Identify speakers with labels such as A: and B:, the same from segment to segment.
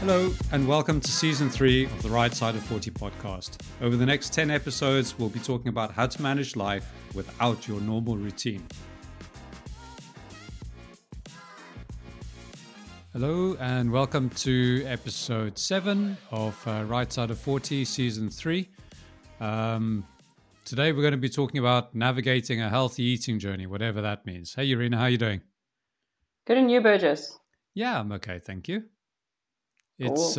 A: Hello, and welcome to Season 3 of the Right Side of 40 podcast. Over the next 10 episodes, we'll be talking about how to manage life without your normal routine. Hello, and welcome to episode 7 of Right Side of 40, Season 3. Today, we're going to be talking about navigating a healthy eating journey, whatever that means. Hey, Irina, how are you doing?
B: Good and you, Burgess?
A: Yeah, I'm okay, thank you.
B: Cool.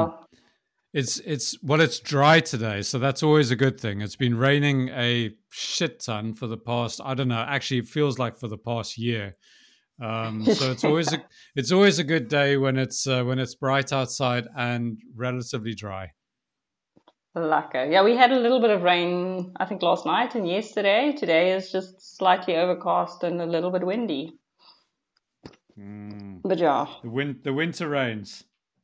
A: It's dry today, so that's always a good thing. It's been raining a shit ton for the past, I don't know, actually it feels like for the past year. So it's always a good day when it's bright outside and relatively dry.
B: Lekker. Yeah, we had a little bit of rain, I think, last night and yesterday. Today is just slightly overcast and a little bit windy. But yeah.
A: The winter rains.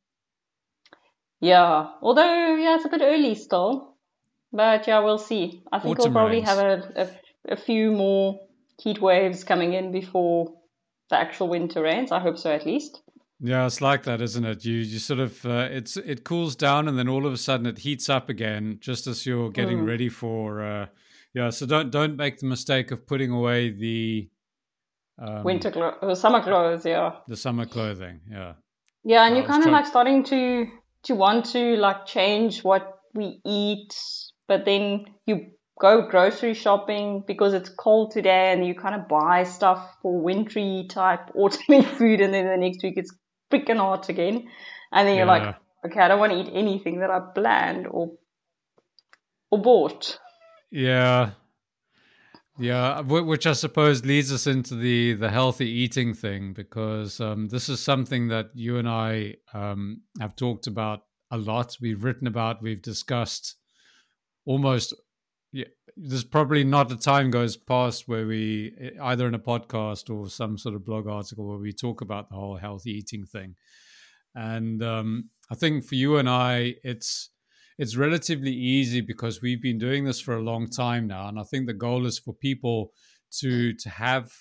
B: Yeah. Although, yeah, it's a bit early still. But yeah, we'll see. I think
A: Autumn
B: we'll probably have
A: rains.
B: a few more heat waves coming in before the actual winter rains. I hope so, at least.
A: Yeah, it's like that, isn't it? You sort of it cools down and then all of a sudden it heats up again, just as you're getting ready for. So don't make the mistake of putting away the
B: Summer clothes, yeah.
A: the summer clothing. Yeah,
B: Yeah, and
A: I
B: you're
A: was
B: kind of
A: trying.
B: like starting to want to like change what we eat, but then you go grocery shopping because it's cold today, and you kind of buy stuff for wintry type autumny food, and then the next week it's freaking hot again, and then you're like,
A: Yeah,
B: okay, I don't want to eat anything that I planned or bought.
A: yeah. Yeah, which I suppose leads us into the healthy eating thing, because this is something that you and I have talked about a lot. We've written about, we've discussed almost. Yeah, there's probably not a time goes past where we either in a podcast or some sort of blog article where we talk about the whole healthy eating thing. And I think for you and I, it's relatively easy because we've been doing this for a long time now, and I think the goal is for people to have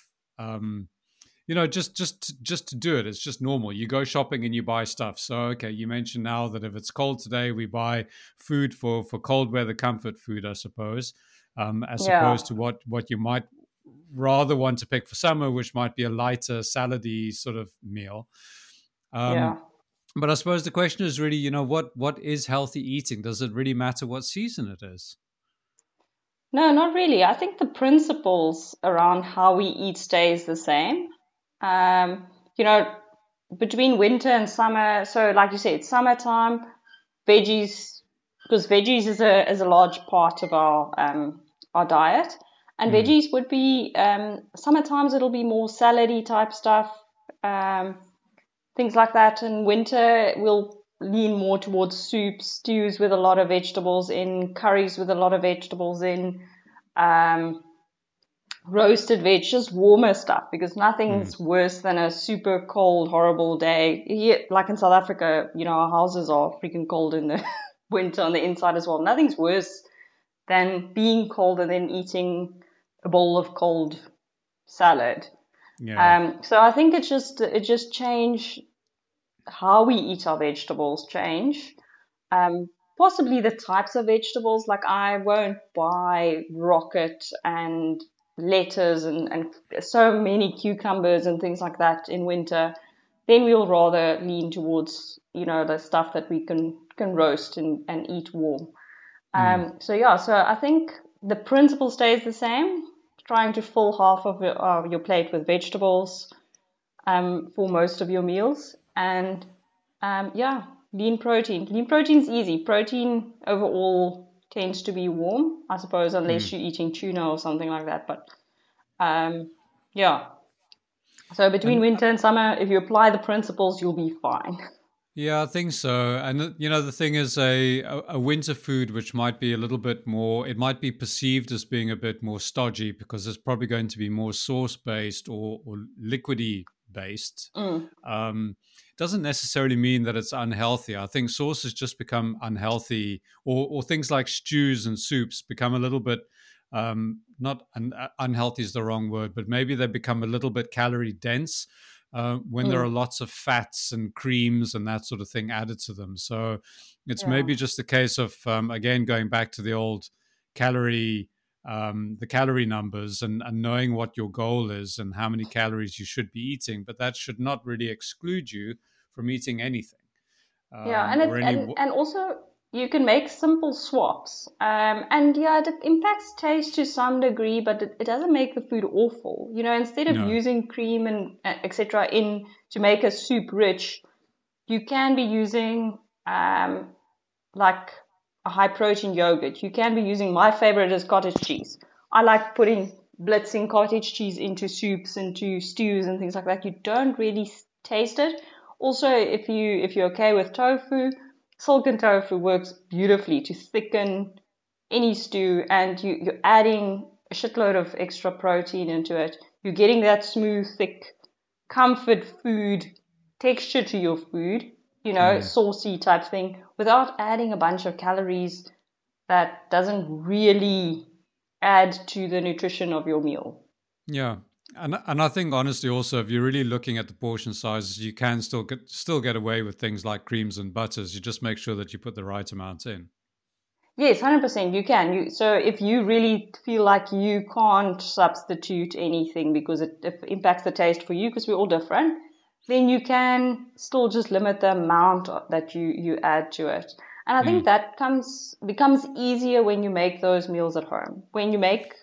A: just to do it. It's just normal. You go shopping and you buy stuff. So okay, you mentioned now that if it's cold today, we buy food for cold weather comfort food, I suppose, as
B: Yeah,
A: opposed to what you might rather want to pick for summer, which might be a lighter salady sort of meal.
B: yeah.
A: um, but I suppose the question is really, what is healthy eating? Does it really matter what season it is?
B: No, not really. I think the principles around how we eat stays the same. Um, you know, between winter and summer, so like you said, summertime, veggies, because veggies is a large part of our diet, and
A: Mm,
B: veggies would be summertimes it'll be more salady type stuff, um, things like that. And winter we'll lean more towards soups, stews with a lot of vegetables in, curries with a lot of vegetables in. Um, Roasted veg, just warmer stuff, because
A: mm,
B: nothing's worse than a super cold, horrible day. Here, like in South Africa, our houses are freaking cold in the winter on the inside as well. Nothing's worse than being cold and then eating a bowl of cold salad.
A: yeah.
B: So I think it just change how we eat our vegetables change. Possibly the types of vegetables. Like I won't buy rocket and lettuce and so many cucumbers and things like that in winter. Then we'll rather lean towards the stuff that we can roast and eat warm.
A: Mm.
B: So I think the principle stays the same. Trying to fill half of your plate with vegetables for most of your meals, and yeah, lean protein. Lean protein's easy. Protein overall tends to be warm, I suppose, unless
A: Mm.
B: you're eating tuna or something like that. But yeah, so between
A: And
B: winter and summer, if you apply the principles, you'll be fine.
A: yeah, I think so. And the thing is, a winter food which might be a little bit more, it might be perceived as being a bit more stodgy because it's probably going to be more sauce based or liquidy based.
B: Mm,
A: Doesn't necessarily mean that it's unhealthy. I think sauces just become unhealthy, or things like stews and soups become a little bit not unhealthy is the wrong word, but maybe they become a little bit calorie dense when there are lots of fats and creams and that sort of thing added to them. So it's
B: Yeah.
A: maybe just a case of, again, going back to the old calorie, the calorie numbers, and knowing what your goal is and how many calories you should be eating. But that should not really exclude you from eating anything,
B: Yeah, and
A: or
B: it
A: any.
B: and also you can make simple swaps. And yeah, it impacts taste to some degree, but it doesn't make the food awful. You know, instead of
A: No.
B: using cream and etc. in to make a soup rich, you can be using like a high protein yogurt. You can be using, my favorite is cottage cheese. I like putting blitzing cottage cheese into soups, into stews and things like that. You don't really taste it. Also, if you're okay with tofu, silken tofu works beautifully to thicken any stew, and you're adding a shitload of extra protein into it. You're getting that smooth, thick, comfort food texture to your food, saucy type thing, without adding a bunch of calories that doesn't really add to the nutrition of your meal.
A: Yeah. And I think honestly also, if you're really looking at the portion sizes, you can still get away with things like creams and butters. You just make sure that you put the right amount in.
B: Yes, 100% you can. So if you really feel like you can't substitute anything because it impacts the taste for you, because we're all different, then you can still just limit the amount that you add to it. And I think that becomes easier when you make those meals at home. When you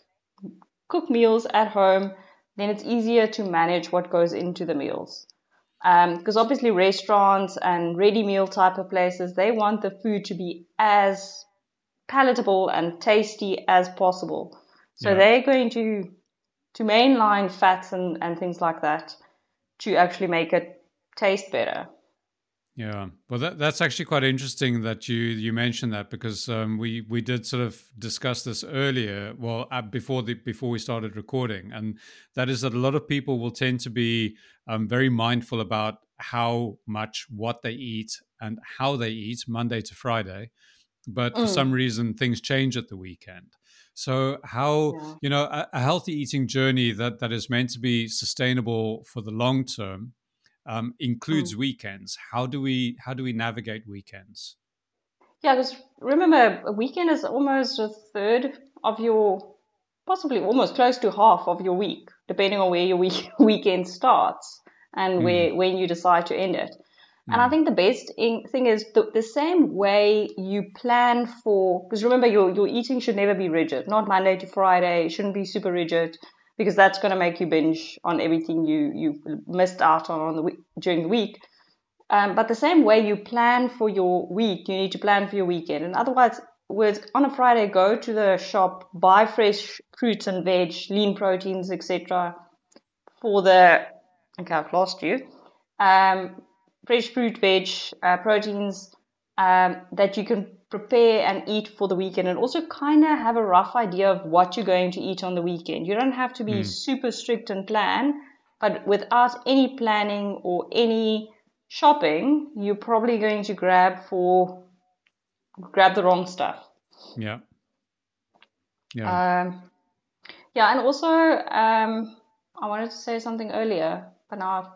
B: cook meals at home, then it's easier to manage what goes into the meals. Because obviously restaurants and ready meal type of places, they want the food to be as palatable and tasty as possible. So
A: Yeah.
B: they're going to mainline fats and things like that to actually make it taste better.
A: Yeah, well, that's actually quite interesting that you mentioned that, because we did sort of discuss this earlier. Well, before we started recording, and that is that a lot of people will tend to be very mindful about how much, what they eat, and how they eat Monday to Friday. But for some
B: Mm,
A: reason, things change at the weekend. So how,
B: yeah.
A: a healthy eating journey that is meant to be sustainable for the long term includes
B: Mm.
A: weekends. How do we navigate weekends?
B: Yeah, because remember, a weekend is almost a third of your, possibly almost close to half of your week, depending on where your weekend starts and
A: Mm,
B: when you decide to end it. And I
A: mm,
B: think the best thing is the same way you plan for, because remember, your eating should never be rigid, not Monday to Friday. It shouldn't be super rigid, because that's going to make you binge on everything you missed out on the week, during the week. But the same way you plan for your week, you need to plan for your weekend. And otherwise, words on a Friday, go to the shop, buy fresh fruits and veg, lean proteins, etc. For the, okay, I've lost you. Um, Fresh fruit, veg, proteins that you can prepare and eat for the weekend, and also kind of have a rough idea of what you're going to eat on the weekend. You don't have to be
A: mm.
B: super strict and plan, but without any planning or any shopping, you're probably going to grab the wrong stuff.
A: Yeah, yeah.
B: Um, yeah, and also I wanted to say something earlier, but now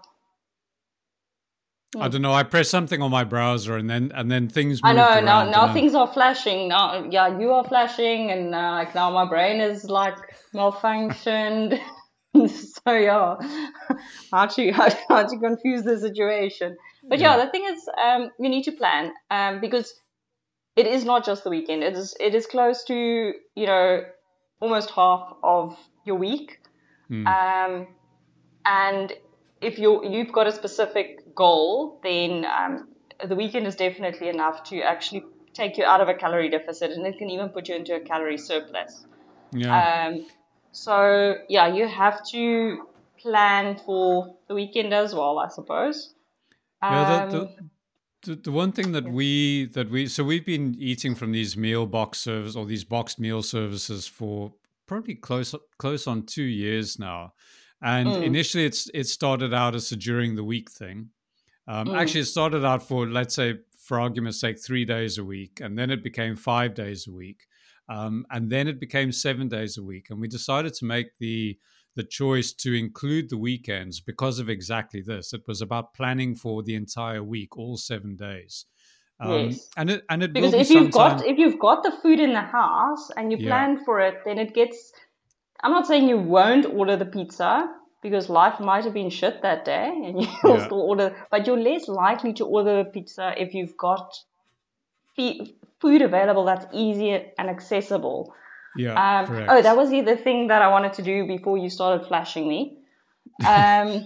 A: I
B: hmm.
A: don't know. I press something on my browser, and then things
B: I
A: moved
B: know now.
A: around,
B: Now
A: and
B: things are flashing. Now, yeah, you are flashing, and like now my brain is like malfunctioned. So yeah, how to confuse the situation? But yeah,
A: yeah,
B: the thing is, you need to plan, because it is not just the weekend. It is close to almost half of your week.
A: mm,
B: Um, and if you've got a specific goal, then the weekend is definitely enough to actually take you out of a calorie deficit, and it can even put you into a calorie surplus.
A: yeah,
B: Um, so yeah, you have to plan for the weekend as well, I suppose.
A: yeah. The,
B: Um,
A: the the one thing that
B: yeah.
A: we've been eating from these meal box service, or these boxed meal services, for probably close on 2 years now. And
B: Mm,
A: initially, it started out as a during the week thing.
B: mm,
A: Actually, it started out for, let's say, for argument's sake, 3 days a week, and then it became 5 days a week, and then it became 7 days a week. And we decided to make the choice to include the weekends because of exactly this. It was about planning for the entire week, all 7 days.
B: Yes.
A: And it will
B: Because
A: be sometimes,
B: if you've got the food in the house and you
A: yeah,
B: plan for it, then it gets. I'm not saying you won't order the pizza because life might have been shit that day and you'll
A: yeah,
B: still order, but you're less likely to order the pizza if you've got food available that's easy and accessible.
A: yeah,
B: Oh, that
A: correct.
B: was the other thing that I wanted to do before you started flashing me. Um,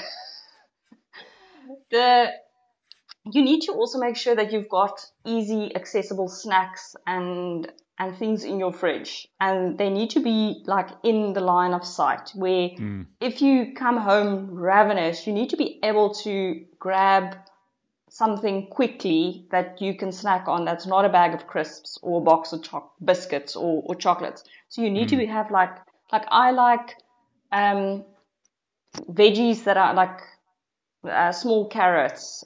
B: the you need to also make sure that you've got easy, accessible snacks and things in your fridge, and they need to be like in the line of sight. Where
A: Mm.
B: if you come home ravenous, you need to be able to grab something quickly that you can snack on. That's not a bag of crisps or a box of biscuits or chocolates. So you need
A: Mm.
B: to have like I like um, veggies that are like small carrots.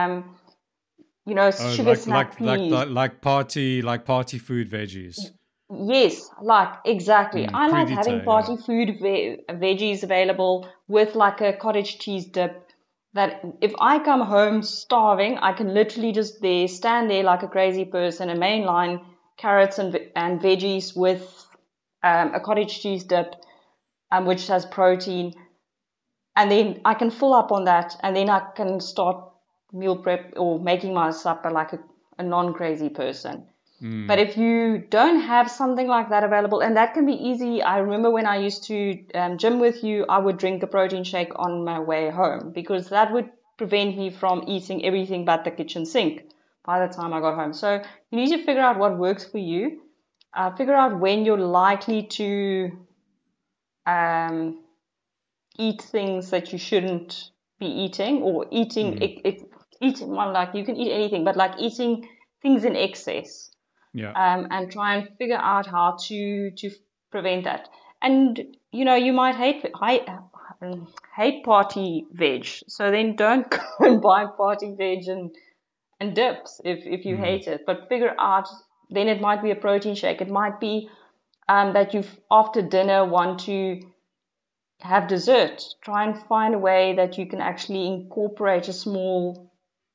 A: Oh,
B: Sugar snap peas.
A: like party food veggies.
B: Yes, like exactly. I like having
A: Crudité, yeah.
B: party food veggies available with like a cottage cheese dip. That if I come home starving, I can literally just stand there like a crazy person and mainline carrots and veggies with a cottage cheese dip, which has protein, and then I can fill up on that, and then I can start meal prep or making my supper like a non-crazy person. But
A: Mm.
B: if you don't have something like that available, and that can be easy. I remember when I used to gym with you, I would drink a protein shake on my way home because that would prevent me from eating everything but the kitchen sink by the time I got home. So you need to figure out what works for you. Figure out when you're likely to um, eat things that you shouldn't be eating, or eating
A: Mm.
B: eating well, like you can eat anything, but like eating things in excess,
A: Yeah.
B: and try and figure out how to prevent that. And you might hate party veg, so then don't go and buy party veg and dips if you
A: Mm.
B: hate it. But figure out, then it might be a protein shake. It might be that you after dinner want to have dessert. Try and find a way that you can actually incorporate a small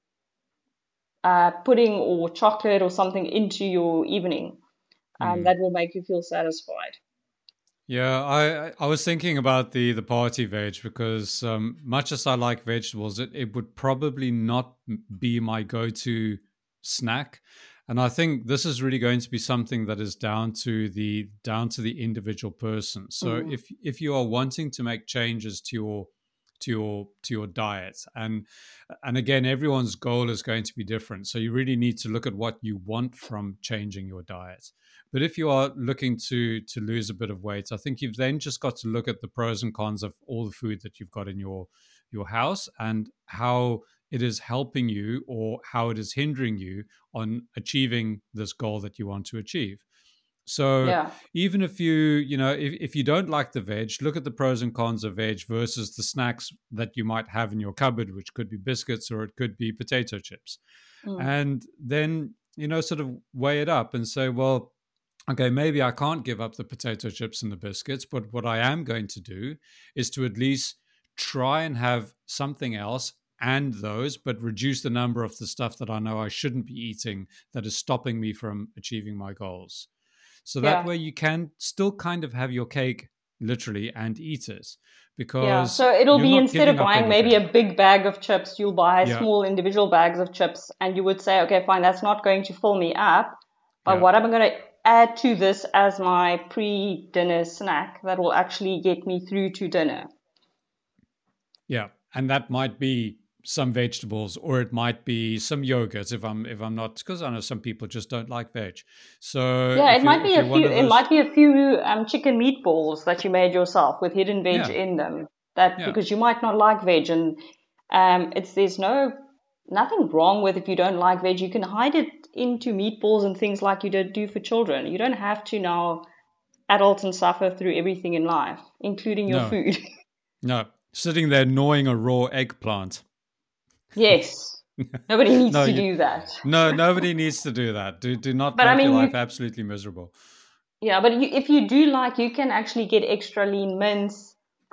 B: pudding or chocolate or something into your evening.
A: Mm.
B: That will make you feel satisfied.
A: Yeah, I was thinking about the party veg because much as I like vegetables, it would probably not be my go-to snack, and I think this is really going to be something that is down to the individual person. So
B: Mm.
A: if you are wanting to make changes to your diet, and again, everyone's goal is going to be different, so you really need to look at what you want from changing your diet. But if you are looking to lose a bit of weight, I think you've then just got to look at the pros and cons of all the food that you've got in your house and how it is helping you or how it is hindering you on achieving this goal that you want to achieve. So
B: Yeah,
A: even if you don't like the veg, look at the pros and cons of veg versus the snacks that you might have in your cupboard, which could be biscuits or it could be potato chips.
B: mm.
A: And then, sort of weigh it up and say, well, okay, maybe I can't give up the potato chips and the biscuits, but what I am going to do is to at least try and have something else and those, but reduce the number of the stuff that I know I shouldn't be eating that is stopping me from achieving my goals. So that
B: Yeah,
A: way you can still kind of have your cake literally and eat it
B: yeah.
A: because
B: So it'll
A: you're
B: be,
A: not
B: instead
A: giving
B: of
A: up
B: buying maybe a
A: anything.
B: big bag of chips, you'll buy
A: Yeah,
B: small individual bags of chips, and you would say, okay, fine, that's not going to fill me up, but
A: yeah,
B: what am I going to add to this as my pre-dinner snack that will actually get me through to dinner?
A: yeah. And that might be some vegetables or it might be some yogurt if I'm not, because I know some people just don't like veg. So
B: Yeah,
A: if you're if you're one of
B: it
A: those,
B: might be a few chicken meatballs that you made yourself with hidden veg
A: yeah,
B: in them. That
A: yeah.
B: because you might not like veg, and it's there's nothing wrong with, if you don't like veg, you can hide it into meatballs and things like you did do for children. You don't have to now adult and suffer through everything in life, including your
A: No,
B: food.
A: no. Sitting there gnawing a raw eggplant.
B: Yes, nobody needs
A: No,
B: to do that.
A: no, nobody needs to do that. Do not
B: But I
A: make your
B: mean,
A: life absolutely miserable.
B: yeah, but if you do like, you can actually get extra lean mince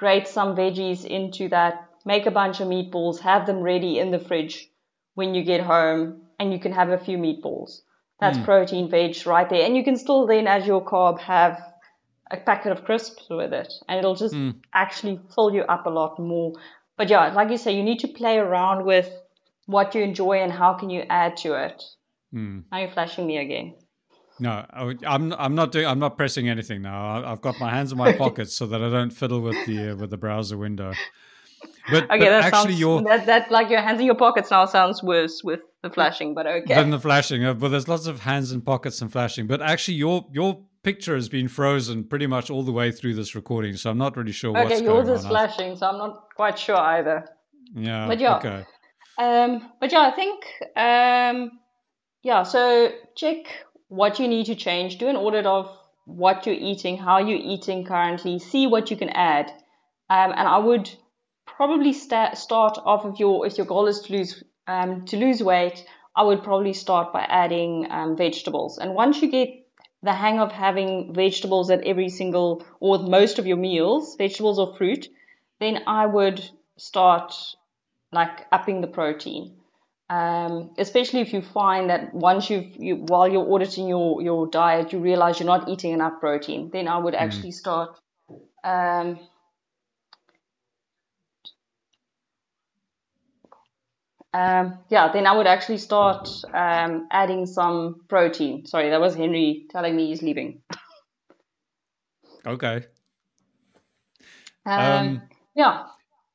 B: grate some veggies into that, make a bunch of meatballs, have them ready in the fridge when you get home, and you can have a few meatballs. That's protein veg right there. And you can still then, as your carb, have a packet of crisps with it, and it'll just actually fill you up a lot more. But yeah, like you say, you need to play around with what you enjoy and how can you add to it. Now you're flashing me again.
A: No, I'm not doing. I'm not pressing anything now. I've got my hands in my pockets so that I don't fiddle with the browser window. But
B: Okay, that
A: actually,
B: sounds that like your hands in your pockets now sounds worse with the flashing, but
A: than
B: okay.
A: the flashing. But there's lots of hands in pockets and flashing. But actually, your picture has been frozen pretty much all the way through this recording, so I'm not really sure what's
B: Okay, yours
A: going
B: is
A: on.
B: flashing, so I'm not quite sure either.
A: Yeah.
B: But yeah,
A: Okay.
B: I think yeah. So check what you need to change. Do an audit of what you're eating, how you're eating currently. See what you can add. And I would probably start off of if your goal is to lose weight. I would probably start by adding vegetables. And once you get the hang of having vegetables at every single or most of your meals, vegetables or fruit, then I would start like upping the protein. Especially if you find that once while you're auditing your diet, you realize you're not eating enough protein, then I would actually start, um, then I would actually start adding some protein. Sorry, that was Henry telling me he's leaving.
A: Okay.
B: Um, yeah,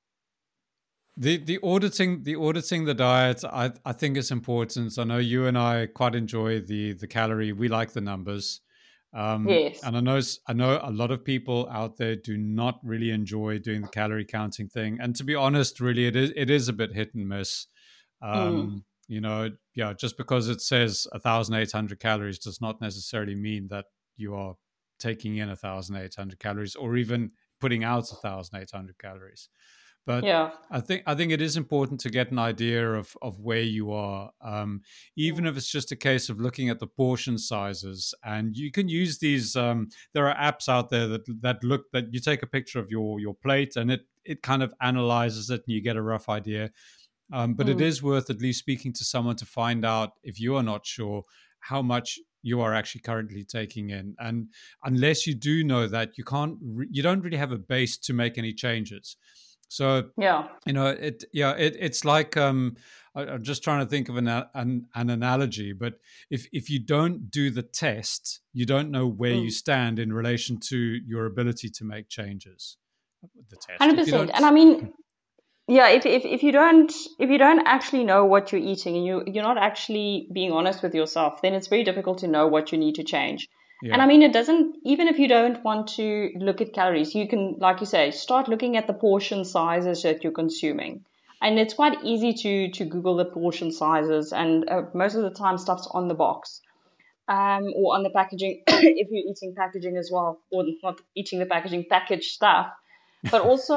A: The auditing the diet, I think is important. I know you and I quite enjoy the calorie. We like the numbers,
B: yes,
A: and I know a lot of people out there do not really enjoy doing the calorie counting thing. And to be honest, really, it is a bit hit and miss. You know, yeah, just because it says 1,800 calories does not necessarily mean that you are taking in 1,800 calories or even putting out 1,800 calories. But
B: yeah,
A: I think it is important to get an idea of where you are, even if it's just a case of looking at the portion sizes. And you can use these. There are apps out there that you take a picture of your plate and it kind of analyzes it and you get a rough idea. But it is worth at least speaking to someone to find out if you are not sure how much you are actually currently taking in. And unless you do know that, you don't really have a base to make any changes. So
B: yeah.
A: it's like I'm just trying to think of an analogy, but if you don't do the test, you don't know where you stand in relation to your ability to make changes. The test, if you
B: 100%.
A: don't.
B: And I mean, yeah, if you don't actually know what you're eating and you're not actually being honest with yourself, then it's very difficult to know what you need to change. And
A: Yeah.
B: I mean, it doesn't, even if you don't want to look at calories, you can, like you say, start looking at the portion sizes that you're consuming. And it's quite easy to Google the portion sizes, and most of the time stuff's on the box, or on the packaging if you're eating packaging as well, or not eating the packaging, packaged stuff. But also,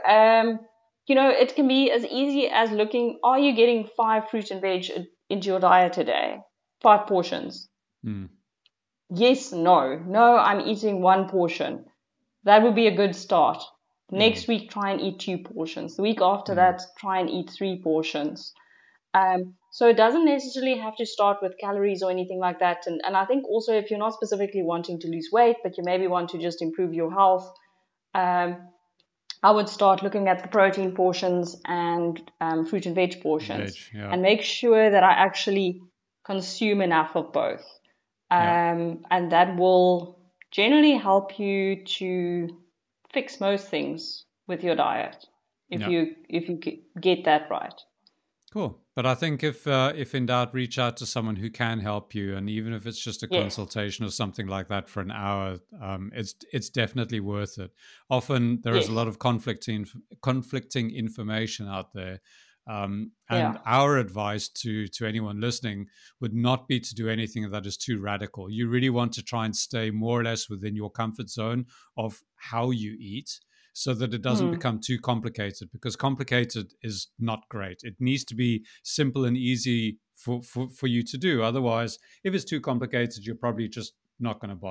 B: it can be as easy as looking, are you getting 5 fruit and veg into your diet a day? 5 portions.
A: Hmm.
B: Yes, no. No, I'm eating 1 portion. That would be a good start.
A: Hmm.
B: Next week, try and eat 2 portions. The week after
A: Hmm.
B: that, try and eat 3 portions. So it doesn't necessarily have to start with calories or anything like that. And I think also if you're not specifically wanting to lose weight, but you maybe want to just improve your health, um, I would start looking at the protein portions and fruit and veg
A: Veg.
B: portions
A: Yeah.
B: and make sure that I actually consume enough of both.
A: Yeah.
B: And that will generally help you to fix most things with your diet
A: Yeah.
B: if you get that right.
A: Cool. But I think if in doubt, reach out to someone who can help you, and even if it's just a
B: Yes.
A: consultation or something like that for an hour, it's definitely worth it. Often there is a
B: Yes.
A: lot of conflicting information out there, and
B: Yeah.
A: our advice to anyone listening would not be to do anything that is too radical. You really want to try and stay more or less within your comfort zone of how you eat, so that it doesn't
B: Mm.
A: become too complicated, because complicated is not great. It needs to be simple and easy for you to do. Otherwise, if it's too complicated, you're probably just not going to bother.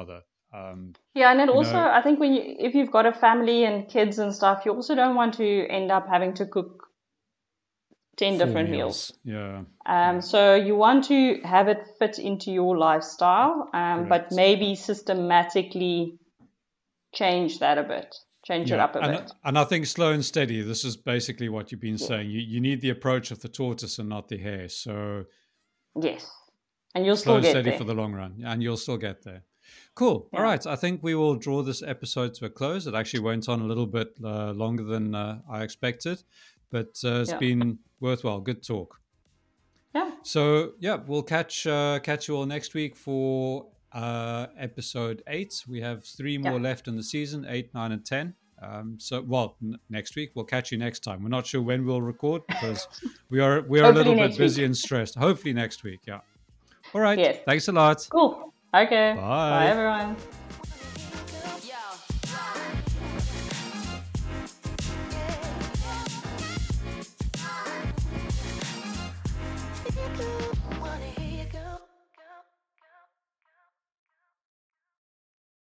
B: Yeah, and then
A: You
B: also,
A: know,
B: I think if you've got a family and kids and stuff, you also don't want to end up having to cook 10
A: 4
B: different
A: meals.
B: meals.
A: Yeah.
B: So you want to have it fit into your lifestyle, but
A: Correct.
B: maybe systematically change that a bit, change it
A: Yeah,
B: up a bit.
A: and I think slow and steady. This is basically what you've been
B: Yeah.
A: saying. You need the approach of the tortoise and not the hare. So
B: Yes. And you'll
A: slow
B: still
A: and
B: get
A: steady
B: there.
A: for the long run, and you'll still get there. Cool. All
B: Yeah.
A: right. I think we will draw this episode to a close. It actually went on a little bit longer than I expected, but it's
B: Yeah.
A: been worthwhile. Good talk.
B: Yeah.
A: So yeah, we'll catch you all next week for episode 8. We have 3
B: Yeah.
A: more left in the season, 8, 9, and 10. Next week we'll catch you next time. We're not sure when we'll record because we are a
B: Hopefully
A: little bit
B: next
A: busy
B: week.
A: and stressed. Hopefully next week. Yeah. All right.
B: Yes.
A: Thanks a lot.
B: Cool. Okay. Bye,
A: Bye.
B: everyone.